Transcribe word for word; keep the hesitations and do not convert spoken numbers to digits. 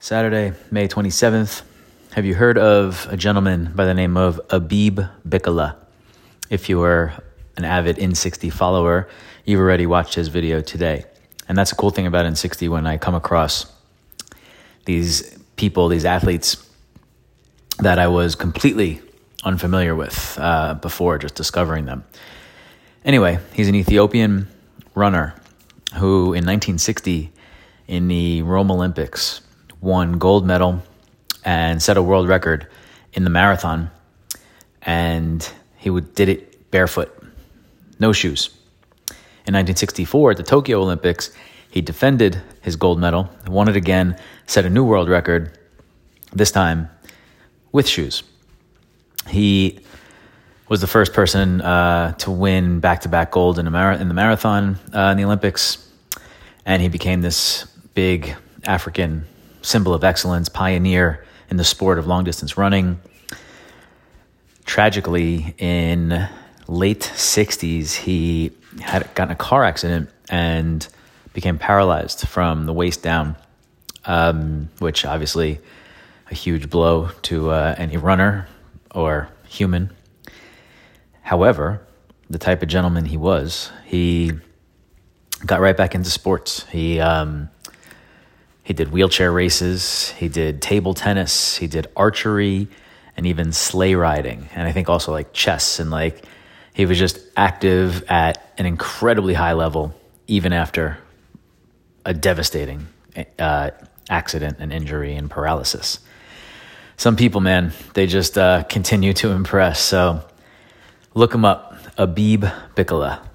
Saturday, May twenty-seventh. Have you heard of a gentleman by the name of Abebe Bikila? If you are an avid N sixty follower, you've already watched his video today. And that's a cool thing about N sixty when I come across these people, these athletes that I was completely unfamiliar with uh, before just discovering them. Anyway, he's an Ethiopian runner who in nineteen sixty in the Rome Olympics won gold medal and set a world record in the marathon. And he would, did it barefoot, no shoes. In nineteen sixty-four at the Tokyo Olympics, he defended his gold medal, won it again, set a new world record, this time with shoes. He was the first person uh, to win back-to-back gold in, a mar- in the marathon uh, in the Olympics, and he became this big African symbol of excellence, pioneer in the sport of long-distance running. Tragically, in late sixties, he had gotten a car accident and became paralyzed from the waist down, um, which obviously a huge blow to uh, any runner or human. However, the type of gentleman he was, he got right back into sports. He um, he did wheelchair races, he did table tennis, he did archery, and even sleigh riding, and I think also like chess. And like he was just active at an incredibly high level, even after a devastating uh, accident and injury and paralysis. Some people, man, they just uh, continue to impress. So look him up, Abebe Bikila.